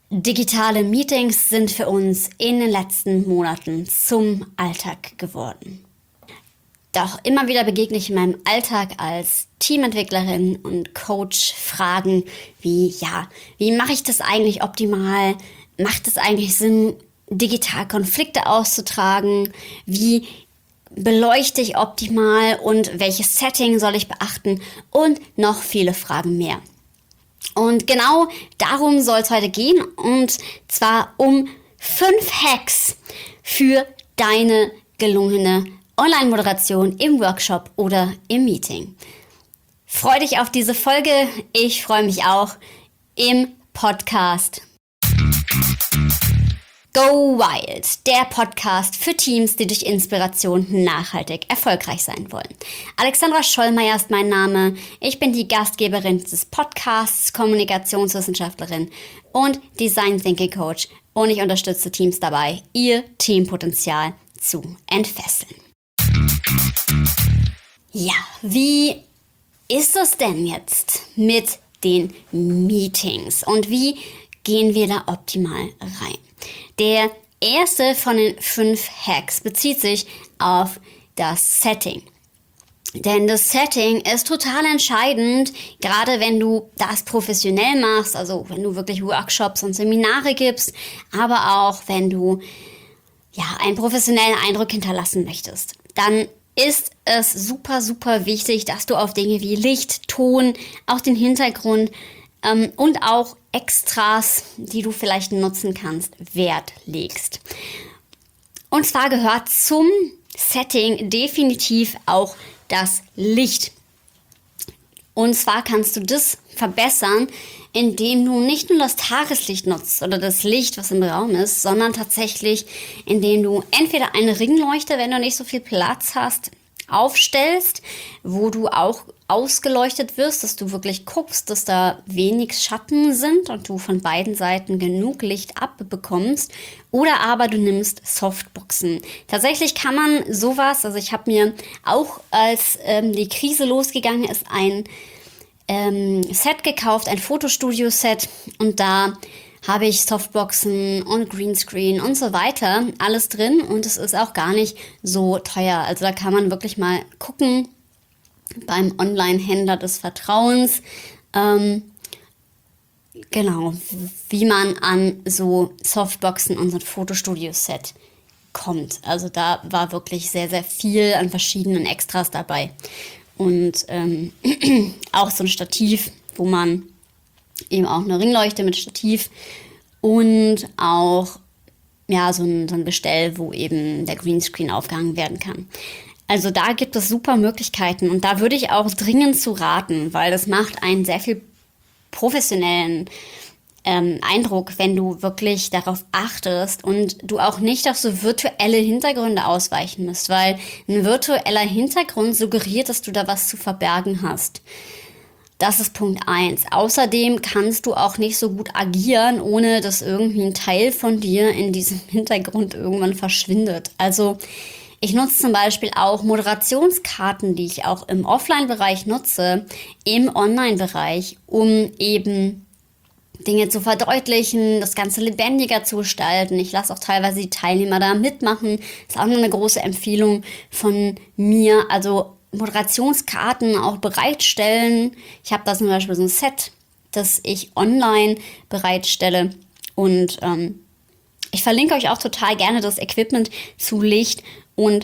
Digitale Meetings sind für uns in den letzten Monaten zum Alltag geworden. Doch immer wieder begegne ich in meinem Alltag als Teamentwicklerin und Coach Fragen wie mache ich das eigentlich optimal? Macht es eigentlich Sinn, digital Konflikte auszutragen? Wie beleuchte ich optimal und welches Setting soll ich beachten? Und noch viele Fragen mehr. Und genau darum soll es heute gehen, und zwar um 5 Hacks für deine gelungene Online-Moderation im Workshop oder im Meeting. Freu dich auf diese Folge, ich freue mich auch im Podcast. Go Wild, der Podcast für Teams, die durch Inspiration nachhaltig erfolgreich sein wollen. Alexandra Schollmeier ist mein Name. Ich bin die Gastgeberin des Podcasts, Kommunikationswissenschaftlerin und Design Thinking Coach, und ich unterstütze Teams dabei, ihr Teampotenzial zu entfesseln. Ja, wie ist es denn jetzt mit den Meetings und wie gehen wir da optimal rein? Der erste von den 5 Hacks bezieht sich auf das Setting. Denn das Setting ist total entscheidend, gerade wenn du das professionell machst, also wenn du wirklich Workshops und Seminare gibst, aber auch wenn du einen professionellen Eindruck hinterlassen möchtest. Dann ist es super, super wichtig, dass du auf Dinge wie Licht, Ton, auch den Hintergrund und auch Extras, die du vielleicht nutzen kannst, Wert legst. Und zwar gehört zum Setting definitiv auch das Licht. Und zwar kannst du das verbessern, indem du nicht nur das Tageslicht nutzt oder das Licht, was im Raum ist, sondern tatsächlich, indem du entweder eine Ringleuchte, wenn du nicht so viel Platz hast, aufstellst, wo du auch ausgeleuchtet wirst, dass du wirklich guckst, dass da wenig Schatten sind und du von beiden Seiten genug Licht abbekommst. Oder aber du nimmst Softboxen. Tatsächlich kann man sowas, also ich habe mir auch, als die Krise losgegangen ist, ein Set gekauft, ein Fotostudio-Set, und da habe ich Softboxen und Greenscreen und so weiter, alles drin, und es ist auch gar nicht so teuer. Also da kann man wirklich mal gucken beim Online-Händler des Vertrauens, wie man an so Softboxen und so ein Fotostudio-Set kommt. Also da war wirklich sehr, sehr viel an verschiedenen Extras dabei. Und auch so ein Stativ, wo man eben auch eine Ringleuchte mit Stativ und auch so ein Gestell, wo eben der Greenscreen aufgehangen werden kann. Also da gibt es super Möglichkeiten, und da würde ich auch dringend zu raten, weil das macht einen sehr viel professionellen Eindruck, wenn du wirklich darauf achtest und du auch nicht auf so virtuelle Hintergründe ausweichen musst, weil ein virtueller Hintergrund suggeriert, dass du da was zu verbergen hast. Das ist Punkt 1. Außerdem kannst du auch nicht so gut agieren, ohne dass irgendwie ein Teil von dir in diesem Hintergrund irgendwann verschwindet. Also ich nutze zum Beispiel auch Moderationskarten, die ich auch im Offline-Bereich nutze, im Online-Bereich, um eben Dinge zu verdeutlichen, das Ganze lebendiger zu gestalten. Ich lasse auch teilweise die Teilnehmer da mitmachen. Das ist auch eine große Empfehlung von mir. Also Moderationskarten auch bereitstellen. Ich habe da zum Beispiel so ein Set, das ich online bereitstelle. Und ich verlinke euch auch total gerne das Equipment zu Licht und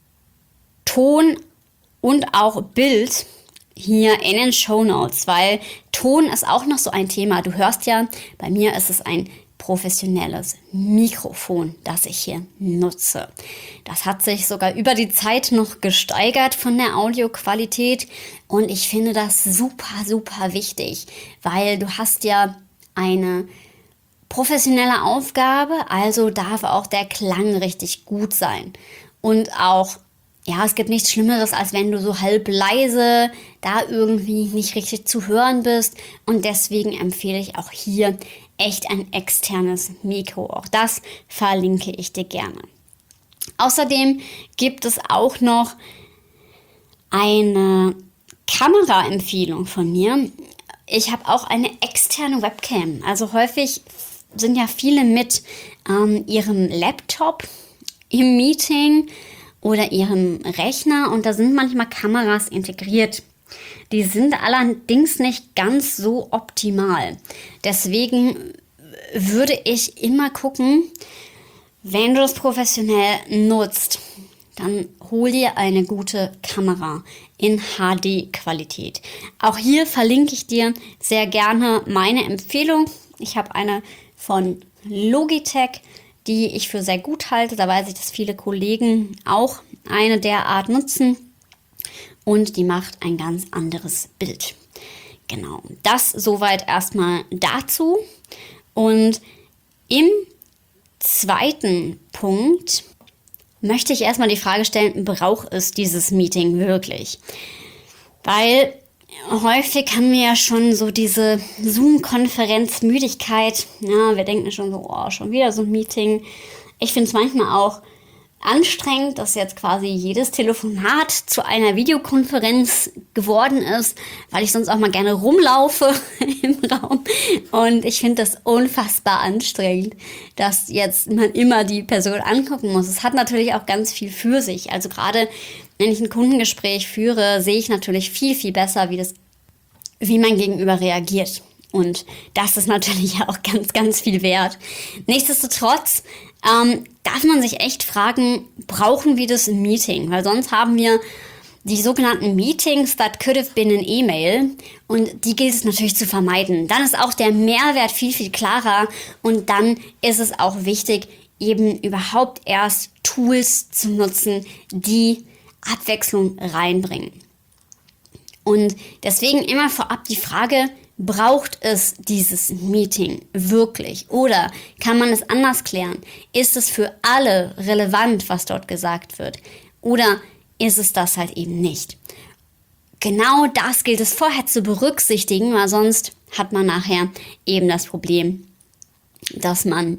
Ton und auch Bild hier in den Shownotes, weil Ton ist auch noch so ein Thema. Du hörst ja, bei mir ist es ein professionelles Mikrofon, das ich hier nutze. Das hat sich sogar über die Zeit noch gesteigert von der Audioqualität, und ich finde das super, super wichtig, weil du hast ja eine professionelle Aufgabe, also darf auch der Klang richtig gut sein. Und auch, es gibt nichts Schlimmeres, als wenn du so halb leise da irgendwie nicht richtig zu hören bist. Und deswegen empfehle ich auch hier echt ein externes Mikro. Auch das verlinke ich dir gerne. Außerdem gibt es auch noch eine Kameraempfehlung von mir. Ich habe auch eine externe Webcam. Also häufig sind ja viele mit ihrem Laptop im Meeting oder ihrem Rechner und da sind manchmal Kameras integriert. Die sind allerdings nicht ganz so optimal. Deswegen würde ich immer gucken, wenn du das professionell nutzt, dann hol dir eine gute Kamera in HD-Qualität. Auch hier verlinke ich dir sehr gerne meine Empfehlung. Ich habe eine von Logitech, die ich für sehr gut halte. Da weiß ich, dass viele Kollegen auch eine derart nutzen. Und die macht ein ganz anderes Bild. Genau, das soweit erstmal dazu. Und im zweiten Punkt möchte ich erstmal die Frage stellen, braucht es dieses Meeting wirklich? Weil häufig haben wir ja schon so diese Zoom-Konferenz-Müdigkeit. Ja, wir denken schon so, oh, schon wieder so ein Meeting. Ich finde es manchmal auch anstrengend, dass jetzt quasi jedes Telefonat zu einer Videokonferenz geworden ist, weil ich sonst auch mal gerne rumlaufe im Raum. Und ich finde das unfassbar anstrengend, dass jetzt man immer die Person angucken muss. Es hat natürlich auch ganz viel für sich. Also gerade wenn ich ein Kundengespräch führe, sehe ich natürlich viel, viel besser, wie mein Gegenüber reagiert. Und das ist natürlich auch ganz, ganz viel wert. Nichtsdestotrotz darf man sich echt fragen, brauchen wir das im Meeting? Weil sonst haben wir die sogenannten Meetings that could have been an email und die gilt es natürlich zu vermeiden. Dann ist auch der Mehrwert viel, viel klarer und dann ist es auch wichtig, eben überhaupt erst Tools zu nutzen, die Abwechslung reinbringen. Und deswegen immer vorab die Frage, braucht es dieses Meeting wirklich? Oder kann man es anders klären? Ist es für alle relevant, was dort gesagt wird? Oder ist es das halt eben nicht? Genau das gilt es vorher zu berücksichtigen, weil sonst hat man nachher eben das Problem, dass man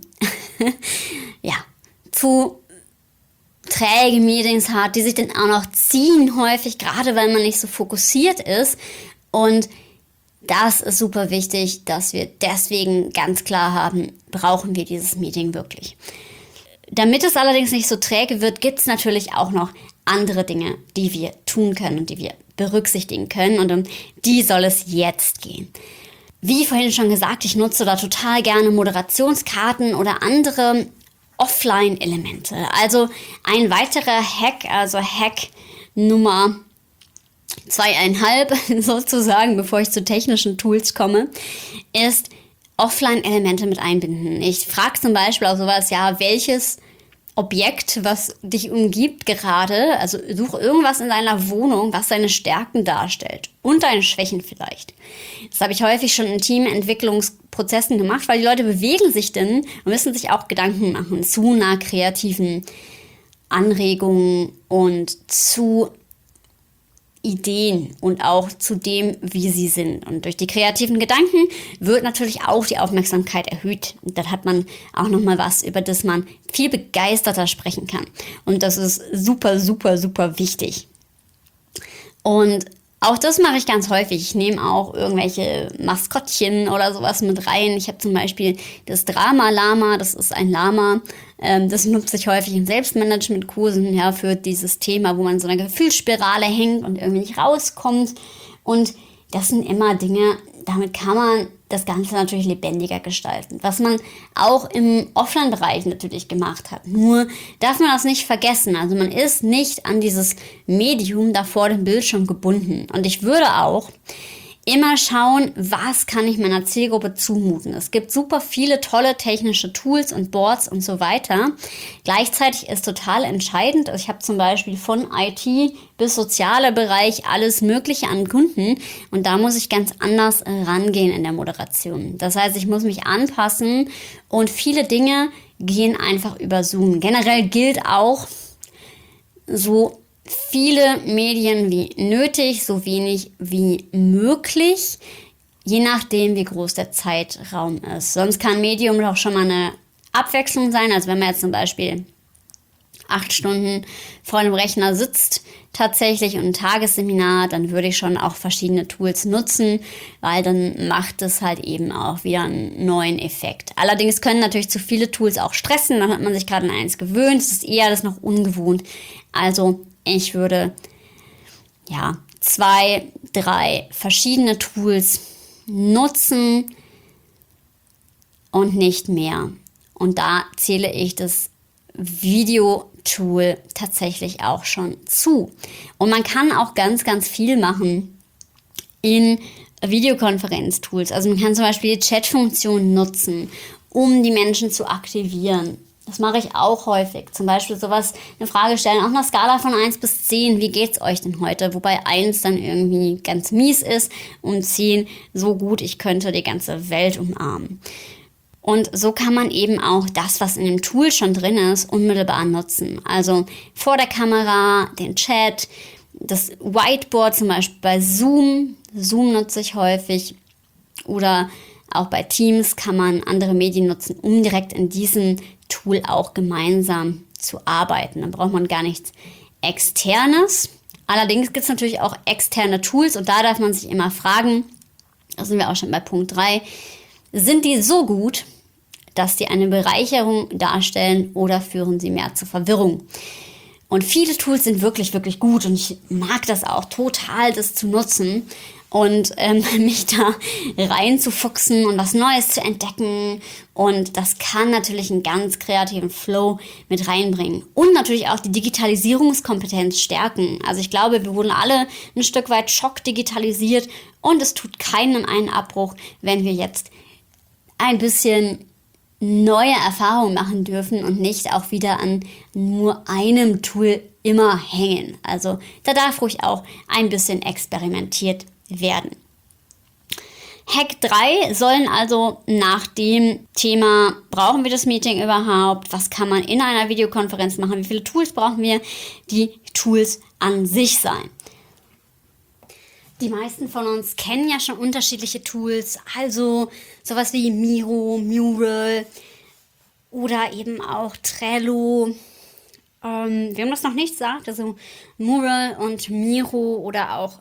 zu träge Meetings hat, die sich dann auch noch ziehen häufig, gerade weil man nicht so fokussiert ist. Und das ist super wichtig, dass wir deswegen ganz klar haben, brauchen wir dieses Meeting wirklich. Damit es allerdings nicht so träge wird, gibt es natürlich auch noch andere Dinge, die wir tun können und die wir berücksichtigen können. Und um die soll es jetzt gehen. Wie vorhin schon gesagt, ich nutze da total gerne Moderationskarten oder andere Offline-Elemente. Also ein weiterer Hack, also Hack Nummer 2,5 sozusagen, bevor ich zu technischen Tools komme, ist Offline-Elemente mit einbinden. Ich frage zum Beispiel auch sowas, ja, welches Objekt, was dich umgibt gerade, also such irgendwas in deiner Wohnung, was deine Stärken darstellt und deine Schwächen vielleicht. Das habe ich häufig schon in Teamentwicklungsprozessen gemacht, weil die Leute bewegen sich dann und müssen sich auch Gedanken machen zu einer kreativen Anregung und zu Ideen und auch zu dem, wie sie sind. Und durch die kreativen Gedanken wird natürlich auch die Aufmerksamkeit erhöht. Und dann hat man auch nochmal was, über das man viel begeisterter sprechen kann. Und das ist super, super, super wichtig. Und auch das mache ich ganz häufig. Ich nehme auch irgendwelche Maskottchen oder sowas mit rein. Ich habe zum Beispiel das Drama-Lama, das ist ein Lama. Das nutze ich häufig in Selbstmanagement-Kursen, ja, für dieses Thema, wo man so eine Gefühlsspirale hängt und irgendwie nicht rauskommt. Und das sind immer Dinge, damit kann man das Ganze natürlich lebendiger gestalten. Was man auch im Offline-Bereich natürlich gemacht hat. Nur darf man das nicht vergessen. Also man ist nicht an dieses Medium da vor dem Bildschirm gebunden. Und ich würde auch immer schauen, was kann ich meiner Zielgruppe zumuten. Es gibt super viele tolle technische Tools und Boards und so weiter. Gleichzeitig ist total entscheidend, also ich habe zum Beispiel von IT bis sozialer Bereich alles Mögliche an Kunden und da muss ich ganz anders rangehen in der Moderation. Das heißt, ich muss mich anpassen und viele Dinge gehen einfach über Zoom. Generell gilt auch, so viele Medien wie nötig, so wenig wie möglich, je nachdem, wie groß der Zeitraum ist. Sonst kann Medium doch schon mal eine Abwechslung sein. Also wenn man jetzt zum Beispiel 8 Stunden vor dem Rechner sitzt tatsächlich und ein Tagesseminar, dann würde ich schon auch verschiedene Tools nutzen, weil dann macht es halt eben auch wieder einen neuen Effekt. Allerdings können natürlich zu viele Tools auch stressen, dann hat man sich gerade an eins gewöhnt, es ist eher das noch ungewohnt. Also ich würde 2, 3 verschiedene Tools nutzen und nicht mehr. Und da zähle ich das Videotool tatsächlich auch schon zu. Und man kann auch ganz, ganz viel machen in Videokonferenztools. Also man kann zum Beispiel die Chat-Funktion nutzen, um die Menschen zu aktivieren. Das mache ich auch häufig. Zum Beispiel sowas, eine Frage stellen, auf einer Skala von 1 bis 10, wie geht's euch denn heute? Wobei 1 dann irgendwie ganz mies ist und 10 so gut, ich könnte die ganze Welt umarmen. Und so kann man eben auch das, was in dem Tool schon drin ist, unmittelbar nutzen. Also vor der Kamera, den Chat, das Whiteboard zum Beispiel bei Zoom. Zoom nutze ich häufig. Oder auch bei Teams kann man andere Medien nutzen, um direkt in diesem Tool auch gemeinsam zu arbeiten. Dann braucht man gar nichts Externes. Allerdings gibt es natürlich auch externe Tools und da darf man sich immer fragen, da sind wir auch schon bei Punkt 3, sind die so gut, dass die eine Bereicherung darstellen oder führen sie mehr zur Verwirrung? Und viele Tools sind wirklich, wirklich gut und ich mag das auch total, das zu nutzen und mich da reinzufuchsen und was Neues zu entdecken. Und das kann natürlich einen ganz kreativen Flow mit reinbringen. Und natürlich auch die Digitalisierungskompetenz stärken. Also ich glaube, wir wurden alle ein Stück weit schockdigitalisiert und es tut keinem einen Abbruch, wenn wir jetzt ein bisschen neue Erfahrungen machen dürfen und nicht auch wieder an nur einem Tool immer hängen. Also da darf ruhig auch ein bisschen experimentiert werden. Hack 3 sollen also nach dem Thema, brauchen wir das Meeting überhaupt? Was kann man in einer Videokonferenz machen? Wie viele Tools brauchen wir? Die Tools an sich sein. Die meisten von uns kennen ja schon unterschiedliche Tools, also sowas wie Miro, Mural oder eben auch Trello. Wir haben das noch nicht gesagt, also Mural und Miro oder auch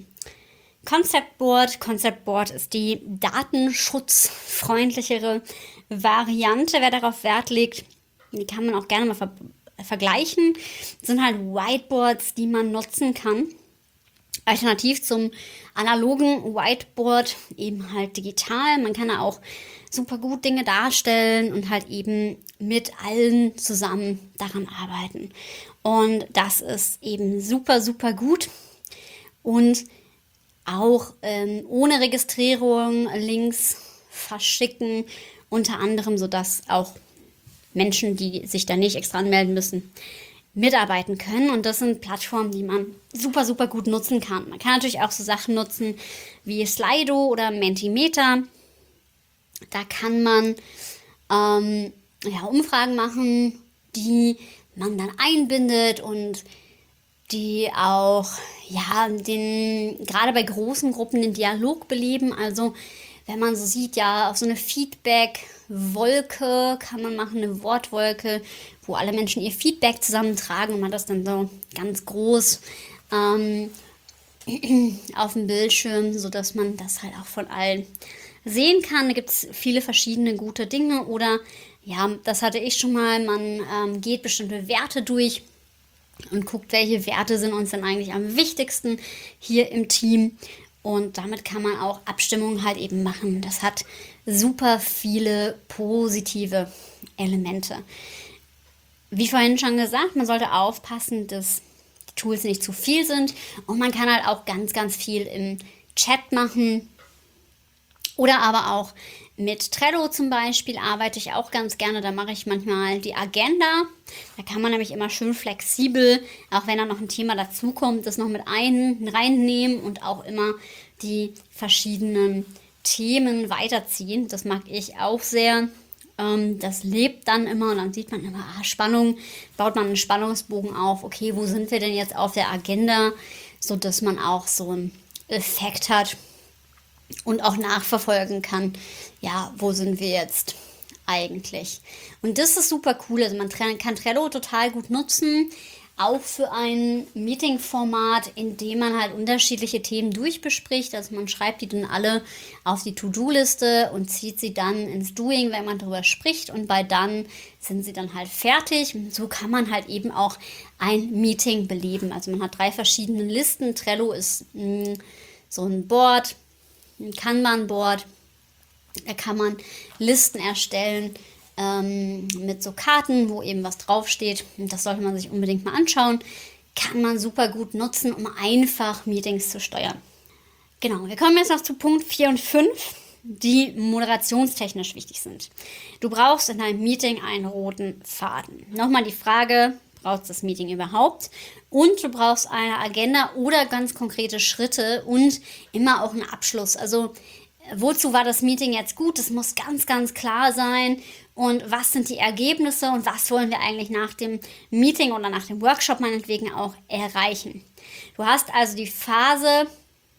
Concept Board. Concept Board ist die datenschutzfreundlichere Variante, wer darauf Wert legt. Die kann man auch gerne mal vergleichen. Das sind halt Whiteboards, die man nutzen kann. Alternativ zum analogen Whiteboard eben halt digital. Man kann da auch super gut Dinge darstellen und halt eben mit allen zusammen daran arbeiten. Und das ist eben super, super gut. Und auch ohne Registrierung Links verschicken, unter anderem, sodass auch Menschen, die sich da nicht extra anmelden müssen, mitarbeiten können. Und das sind Plattformen, die man super, super gut nutzen kann. Man kann natürlich auch so Sachen nutzen wie Slido oder Mentimeter. Da kann man Umfragen machen, die man dann einbindet und die auch gerade bei großen Gruppen den Dialog beleben. Also wenn man so sieht, ja, auf so eine Feedback-Wolke kann man machen, eine Wortwolke, wo alle Menschen ihr Feedback zusammentragen und man das dann so ganz groß auf dem Bildschirm, sodass man das halt auch von allen sehen kann. Da gibt es viele verschiedene gute Dinge oder, ja, das hatte ich schon mal, man geht bestimmte Werte durch und guckt, welche Werte sind uns denn eigentlich am wichtigsten hier im Team. Und damit kann man auch Abstimmungen halt eben machen. Das hat super viele positive Elemente. Wie vorhin schon gesagt, man sollte aufpassen, dass die Tools nicht zu viel sind. Und man kann halt auch ganz, ganz viel im Chat machen. Oder aber auch mit Trello zum Beispiel arbeite ich auch ganz gerne. Da mache ich manchmal die Agenda. Da kann man nämlich immer schön flexibel, auch wenn da noch ein Thema dazukommt, das noch mit reinnehmen und auch immer die verschiedenen Themen weiterziehen. Das mag ich auch sehr. Das lebt dann immer und dann sieht man immer, Spannung, baut man einen Spannungsbogen auf. Okay, wo sind wir denn jetzt auf der Agenda? Sodass man auch so einen Effekt hat und auch nachverfolgen kann, ja, wo sind wir jetzt eigentlich. Und das ist super cool. Also man kann Trello total gut nutzen, auch für ein Meeting-Format, in dem man halt unterschiedliche Themen durchbespricht. Also man schreibt die dann alle auf die To-Do-Liste und zieht sie dann ins Doing, wenn man darüber spricht. Und bei dann sind sie dann halt fertig. Und so kann man halt eben auch ein Meeting beleben. Also man hat 3 verschiedene Listen. Trello ist so ein Board, ein Kanban-Board. Da kann man Listen erstellen mit so Karten, wo eben was draufsteht. Und das sollte man sich unbedingt mal anschauen. Kann man super gut nutzen, um einfach Meetings zu steuern. Genau, wir kommen jetzt noch zu Punkt 4 und 5, die moderationstechnisch wichtig sind. Du brauchst in deinem Meeting einen roten Faden. Nochmal die Frage, brauchst du das Meeting überhaupt? Und du brauchst eine Agenda oder ganz konkrete Schritte und immer auch einen Abschluss. Also wozu war das Meeting jetzt gut? Das muss ganz, ganz klar sein. Und was sind die Ergebnisse und was wollen wir eigentlich nach dem Meeting oder nach dem Workshop meinetwegen auch erreichen? Du hast also die Phase,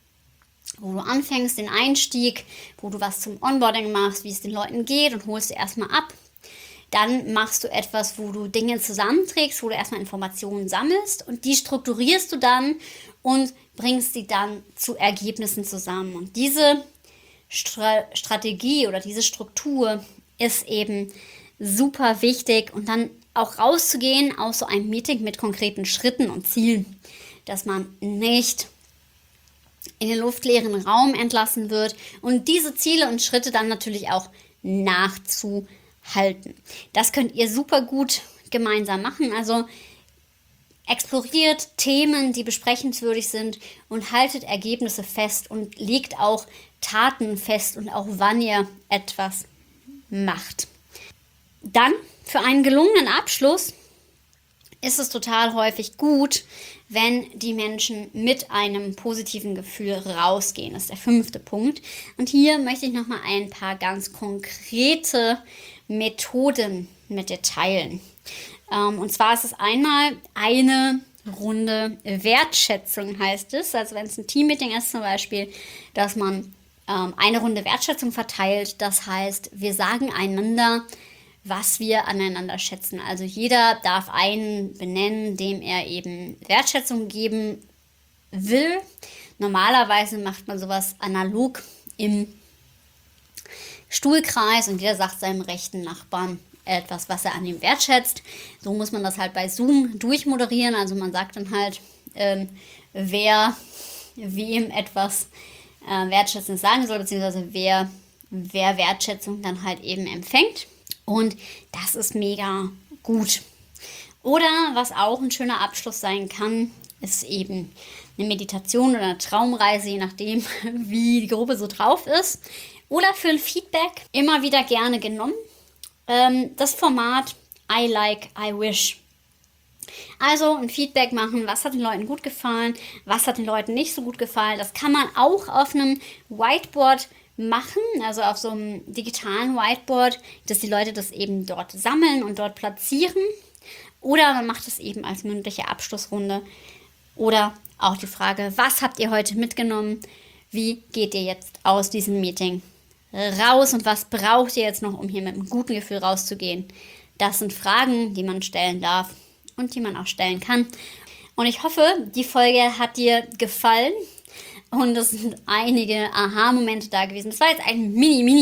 wo du anfängst, den Einstieg, wo du was zum Onboarding machst, wie es den Leuten geht und holst du erstmal ab. Dann machst du etwas, wo du Dinge zusammenträgst, wo du erstmal Informationen sammelst und die strukturierst du dann und bringst sie dann zu Ergebnissen zusammen. Und diese Strategie oder diese Struktur ist eben super wichtig und dann auch rauszugehen aus so einem Meeting mit konkreten Schritten und Zielen, dass man nicht in den luftleeren Raum entlassen wird und diese Ziele und Schritte dann natürlich auch nachzuhalten. Das könnt ihr super gut gemeinsam machen, also exploriert Themen, die besprechenswürdig sind und haltet Ergebnisse fest und legt auch Taten fest und auch wann ihr etwas macht. Dann für einen gelungenen Abschluss ist es total häufig gut, wenn die Menschen mit einem positiven Gefühl rausgehen. Das ist der 5. Punkt. Und hier möchte ich nochmal ein paar ganz konkrete Methoden mit dir teilen. Und zwar ist es einmal eine Runde Wertschätzung, heißt es. Also wenn es ein Teammeeting ist zum Beispiel, dass man eine Runde Wertschätzung verteilt. Das heißt, wir sagen einander, was wir aneinander schätzen. Also jeder darf einen benennen, dem er eben Wertschätzung geben will. Normalerweise macht man sowas analog im Stuhlkreis und jeder sagt seinem rechten Nachbarn etwas, was er an ihm wertschätzt. So muss man das halt bei Zoom durchmoderieren. Also man sagt dann halt, wer wem etwas Wertschätzung sagen soll, beziehungsweise wer Wertschätzung dann halt eben empfängt. Und das ist mega gut. Oder was auch ein schöner Abschluss sein kann, ist eben eine Meditation oder eine Traumreise, je nachdem, wie die Gruppe so drauf ist. Oder für ein Feedback immer wieder gerne genommen. Das Format I like, I wish. Also ein Feedback machen, was hat den Leuten gut gefallen, was hat den Leuten nicht so gut gefallen. Das kann man auch auf einem Whiteboard machen, also auf so einem digitalen Whiteboard, dass die Leute das eben dort sammeln und dort platzieren. Oder man macht es eben als mündliche Abschlussrunde. Oder auch die Frage, was habt ihr heute mitgenommen? Wie geht ihr jetzt aus diesem Meeting raus und was braucht ihr jetzt noch, um hier mit einem guten Gefühl rauszugehen? Das sind Fragen, die man stellen darf und die man auch stellen kann. Und ich hoffe, die Folge hat dir gefallen und es sind einige Aha-Momente da gewesen. Das war jetzt ein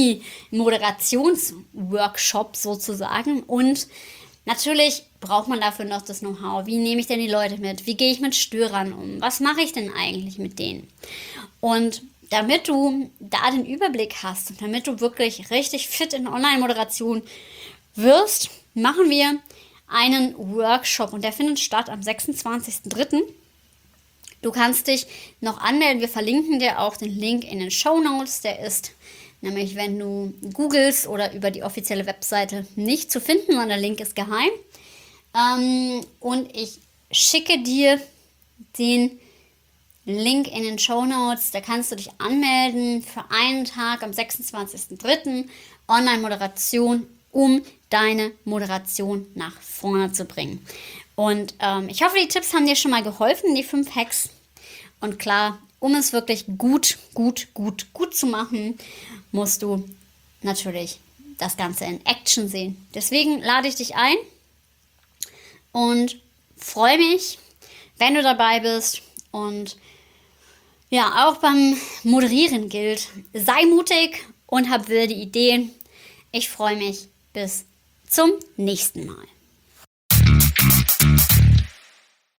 Mini-Moderationsworkshop sozusagen und natürlich braucht man dafür noch das Know-how. Wie nehme ich denn die Leute mit? Wie gehe ich mit Störern um? Was mache ich denn eigentlich mit denen? Und damit du da den Überblick hast und damit du wirklich richtig fit in Online-Moderation wirst, machen wir einen Workshop und der findet statt am 26.03. Du kannst dich noch anmelden. Wir verlinken dir auch den Link in den Shownotes. Der ist nämlich, wenn du googelst oder über die offizielle Webseite nicht zu finden, sondern der Link ist geheim. Und ich schicke dir den Link in den Shownotes. Da kannst du dich anmelden für einen Tag am 26.03. Online-Moderation, um deine Moderation nach vorne zu bringen. Und ich hoffe, die Tipps haben dir schon mal geholfen, die 5 Hacks. Und klar, um es wirklich gut zu machen, musst du natürlich das Ganze in Action sehen. Deswegen lade ich dich ein und freue mich, wenn du dabei bist. Und ja, auch beim Moderieren gilt, sei mutig und hab wilde Ideen. Ich freue mich. Bis zum nächsten Mal.